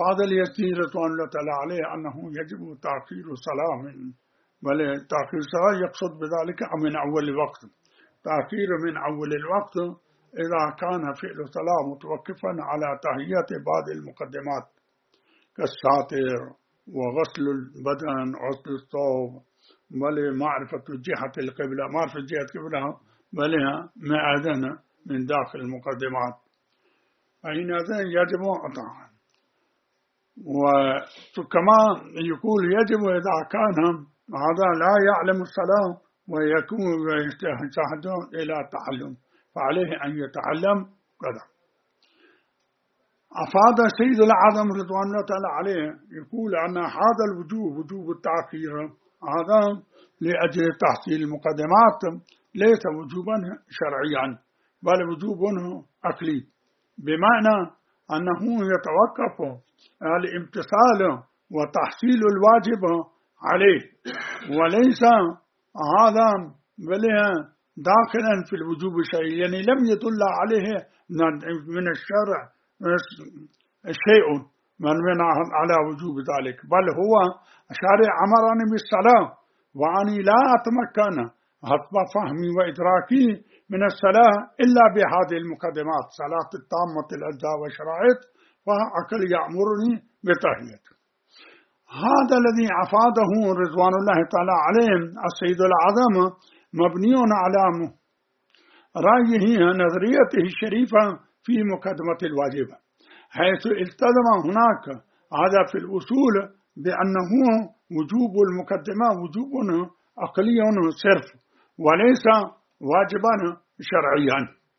أفاد اليسير رضوان الله تعالى عليه أنه يجب تأخير صلاة بل تأخير صلاة يقصد بذلك من أول الوقت، تأخير من أول الوقت إذا كان فعل صلاة متوقفا على تهيئة بعض المقدمات كالساتر وغسل البدن، غسل الثوب، بل معرفة جهة القبلة، معرفة جهة القبلة بل مأذنة من داخل المقدمات، فحينئذ يجب أطاعة. وكما يقول يجب إذا كان هذا لا يعلم الصلاة ويكون يحتاج إلى تعلم فعليه أن يتعلم كذا. أفاد سيد الأعظم رضوان الله تعالى عليه يقول أن هذا الوجوب وجوب التأخير هذا لأجل تحصيل المقدمات ليس وجوبا شرعيا بل وجوب عقلي، بمعنى أنه يتوقف الامتثال وتحصيل الواجب عليه، وليس هذا داخلا في الوجوب شيء، يعني لم يدل عليه من الشرع شيء من على وجوب ذلك، بل هو الشارع أمرني بالصلاة وأني لا أتمكن حسب فهمي وإدراكي من الصلاة إلا بهذه المقدمات، صلاة التامة الأجزاء والشرائط، فعقل يأمرني بتهيئته. هذا الذي أفاده رضوان الله تعالى عليه السيد الأعظم مبني على رأيه نظريته الشريفة في مقدمة الواجبة، حيث التزم هناك هذا في الأصول بأنه وجوب المقدمة وجوب عقلي صرف وليس واجبا شرعيا.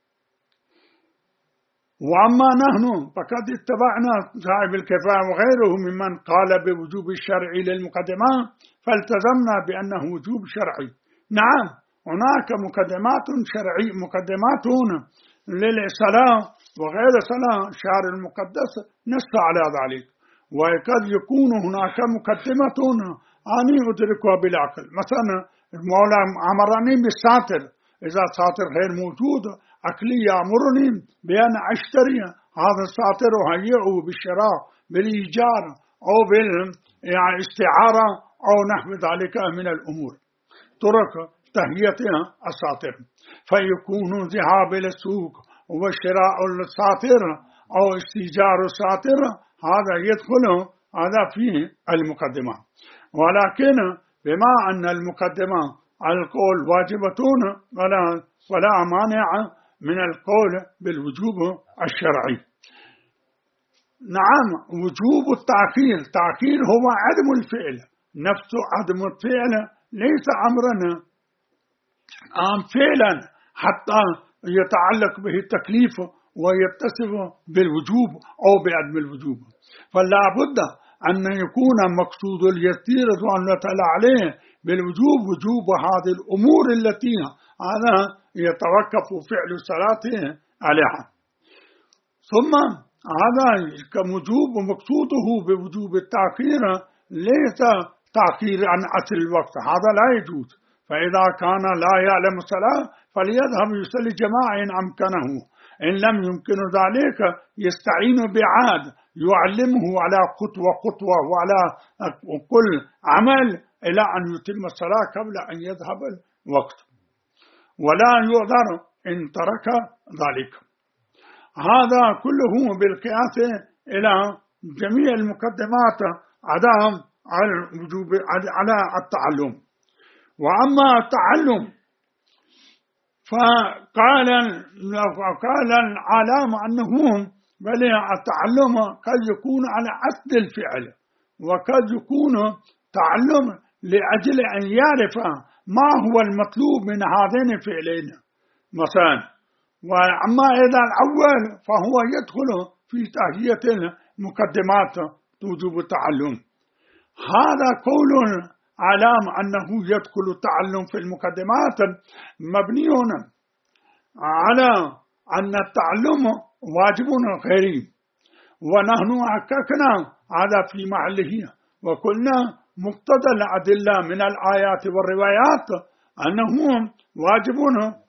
وأما نحن فقد اتبعنا صاحب الكفاية وغيره ممن قال بوجوب الشرعي للمقدمة فالتزمنا بأنه وجوب شرعي. نعم هناك مقدمات شرعي، مقدمات للصلاة وغير الصلاة الشهر المقدس نص على ذلك، وقد يكون هناك مقدمة أني أدركها بالعقل، مثلا المولى أمرني بالساتر، إذا الساتر غير موجود عقلي يأمرني بأن أشتري هذا الساتر وهيئه بالشراء بالإيجار أو بالاستعارة أو نحو ذلك من الأمور ترك تهيئتها الساتر، فيكون ذهاب إلى السوق وشراء الساتر أو استئجار الساتر هذا يدخل هذا فيه المقدمة. ولكن بما أن المقدمة القول واجبتون ولا مانع من القول بالوجوب الشرعي. نعم وجوب التأخير، تأخير هو عدم الفعل، نفس عدم الفعل ليس أمرنا فعلا حتى يتعلق به التكليف ويتصف بالوجوب أو بعدم الوجوب، فلا بد أن يكون مقصود اليسير رضوان الله تعالى عليه بالوجوب وجوب هذه الأمور التي هذا يتوقف فعل الصلاة عليها. ثم هذا كوجوب مقصوده بوجوب التأخير ليس تأخير عن أصل الوقت، هذا لا يجوز، فإذا كان لا يعلم الصلاة فليذهب يصلي جماعة إن أمكنه، إن لم يمكن ذلك يستعين بعاد يعلمه على خطوة خطوة وعلى كل عمل إلى أن يتم الصلاة قبل أن يذهب الوقت، ولا يعذر إن ترك ذلك. هذا كله بالقياس إلى جميع المقدمات عدم الوجوب على التعلم. وأما التعلم فقال العالم أنه بل التعلم قد يكون على أصل الفعل وقد يكون تعلم لأجل أن يعرف ما هو المطلوب من هذين الفعلين مثلا. وأما إذا الأول فهو يدخل في تهيئة المقدمات وجوب التعلم. هذا قول علام أنه يدخل التعلم في المقدمات مبني على أن التعلم واجب غيري، ونحن حققنا هذا في محله وقلنا مقتضى الأدلة من الآيات والروايات أنه واجب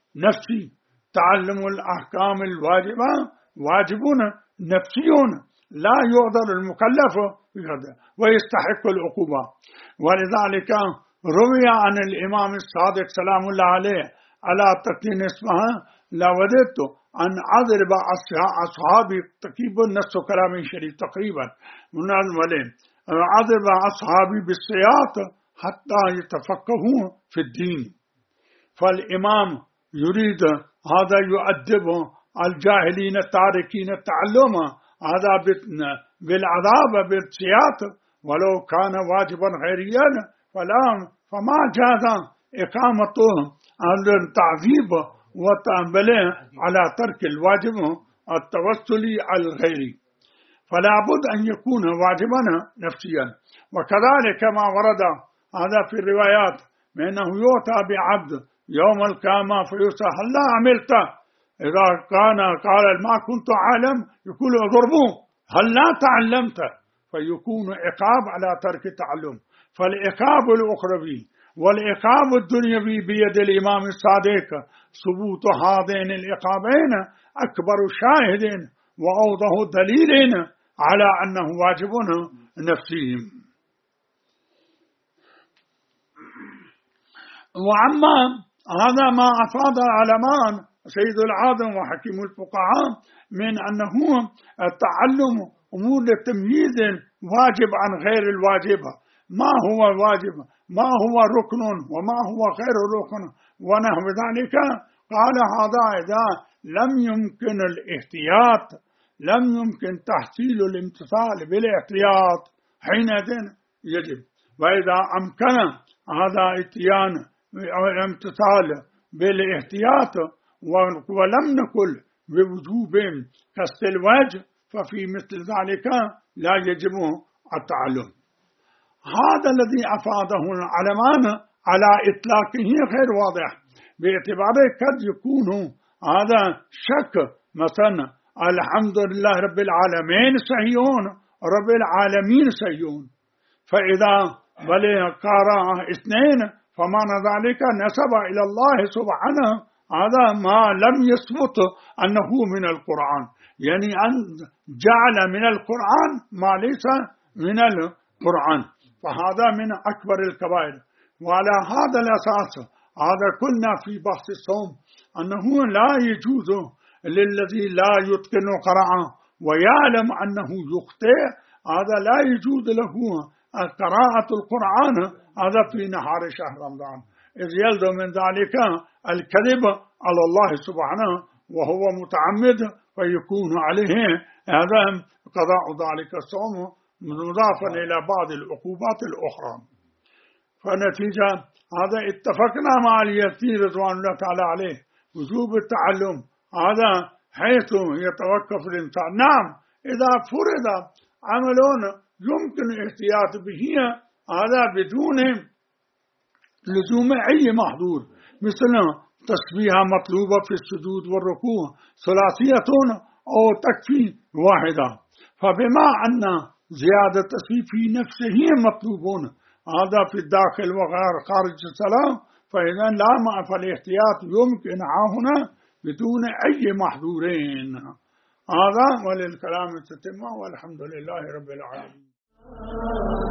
نفسي، تعلم الأحكام الواجبة واجب نفسي لا يقدر المكلف بهذا ويستحق العقوبة. ولذلك روي عن الإمام الصادق سلام الله عليه على تقييم اسمها: لوددت أن أضرب أصحابي، تقيب نفس كلام شريف تقريبا من الملين، أضرب أصحابي بالسياط حتى يتفقهوا في الدين. فالإمام يريد هذا يؤدب الجاهلين التاركين التعلم، هذا بالعذاب بالسياط، ولو كان واجبا خيريا فما جاز إقامته التعذيب وتنبله على ترك الواجب التوسلي الغيري، فلا بد أن يكون واجبا نفسيا. وكذلك ما ورد هذا في الروايات من أنه يؤتى بعبد يوم القيامة فيسأل: هل لا عملت؟ إذا كان قال ما كنت عالم يقول اضربوه. هل لا تعلمت؟ فيكون عقاب على ترك التعلم. فالعقاب الأخروي والعقاب الدنيوي بيد الإمام الصادق. ثبوت هذين العقابين أكبر شاهد وأوضح دليل على أنه واجب نفسي. وعما هذا ما أفاد العلمان سيد العالم وحكيم الفقهاء من أنه التعلم أمور التمييز واجب عن غير الواجب. ما هو واجب، ما هو ركن، وما هو غير ركن ونحو ذلك. قال هذا إذا لم يمكن الاحتياط، لم يمكن تحصيل الامتثال بالاحتياط حينئذ يجب. وإذا أمكن هذا اتيان الامتثال بالاحتياط ولم نقل بوجوب كسر الوجه ففي مثل ذلك لا يجب التعلم. هذا الذي أفاده العلمان على إطلاقه غير واضح، باعتباره قد يكون هذا شك. مثلا الحمد لله رب العالمين صحيحون، رب العالمين صحيحون، فإذا بل قارا اثنين فمعنى ذلك نسب إلى الله سبحانه هذا ما لم يثبت أنه من القرآن، يعني أن جعل من القرآن ما ليس من القرآن، فهذا من أكبر الكبائر. وعلى هذا الأساس هذا كنا في بحث الصوم أنه لا يجوز للذي لا يتقن قراءة ويعلم أنه يخطئ، هذا لا يجوز له قراءة القرآن هذا في نهار شهر رمضان، إذ يلزم من ذلك الكذب على الله سبحانه وهو متعمد، فيكون عليه هذا قضاء ذلك الصوم مضافا إلى بعض العقوبات الأخرى. فنتيجة هذا اتفقنا مع اليسير رضوان الله تعالى عليه وجوب التعلم هذا حيث يتوقف الإنسان. نعم إذا فرض عمل يمكن الاحتياط به هذا بدون لزوم أي محظور، مثل تسبيحة مطلوبة في السجود والركوع ثلاثية أو تكفي واحدة، فبما أن زيادة التسبيح في نفسه مطلوبون هذا في الداخل وغير خارج الصلاة، فإذا لا مع فالاحتياط يمكن هنا بدون أي محظورين. هذا وللكلام تتم والحمد لله رب العالمين.